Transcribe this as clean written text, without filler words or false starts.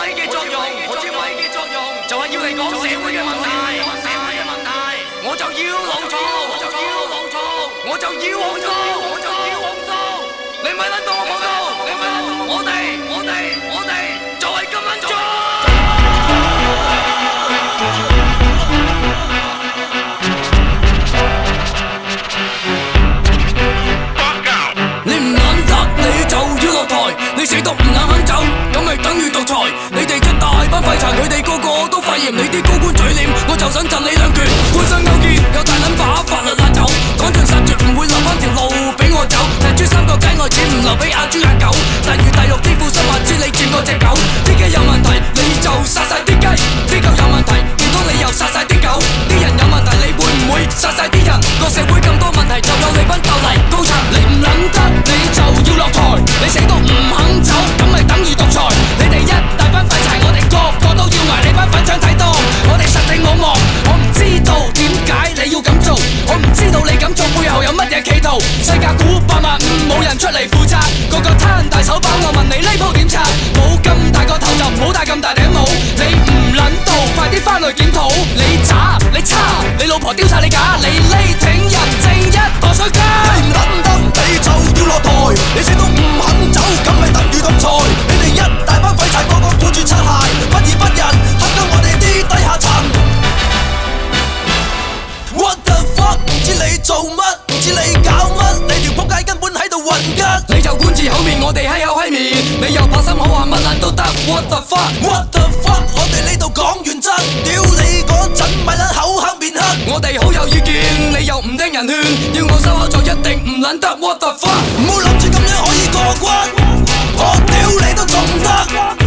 咪嘅作用，就係要嚟講社會嘅問題。我就要牢嘈，我就要控訴，你咪撚當我講到，我哋就係咁撚做。你唔撚得，你就要落台，你死都唔肯走，咁咪等於獨裁。你哋一大班廢柴，佢哋個個都肺炎，你啲高官嘴臉，我就想震你兩拳。官商勾結有大撚把法律拉走，講盡殺絕唔會留翻條路俾我走。踢豬三角街外錢唔留俾阿豬阿狗，例如大陸啲副新話知你轉過隻狗。啲雞有問題你就殺晒啲雞，啲狗有問題唔通你又殺晒啲狗？啲人有問題你會唔會殺晒啲人？個社會咁多問題就有你班鬥嚟高層，你唔撚得你就要落台，你死都唔肯走，咁咪等於獨裁。你哋一大班廢柴，我哋個個都要捱，你班粉腸睇到我哋實情我望，我唔知道點解你要咁做，我唔知道你咁做背後有乜嘢企圖。世界估85000冇人出嚟負責，個個攤大手板，我問你呢鋪點拆？冇咁大個頭就唔好戴咁大頂帽，你唔撚到快啲返去檢討。你渣你差，你老婆丟晒你架，你呢挺人正一個水雞。 你唔撚得你就要落台，你死都唔肯走，咁咪等於獨裁。你哋一大班廢柴個個顧住擦鞋，不義不仁，黑到我哋啲低下層。What the fuck？ 唔知你做乜，唔知你搞乜，你條仆街根本喺度混吉。 你就管住口面，我哋閪口閪面，你又怕心口話乜撚都得。What the fuck？What the fuck？ 我哋呢度講原則，屌你嗰陣咪撚口黑面黑。 我哋好有意見，你又唔聽人勸，要我收口就一定唔撚得。What the fuck？ 唔好諗住咁樣可以過關，我屌你都仲得。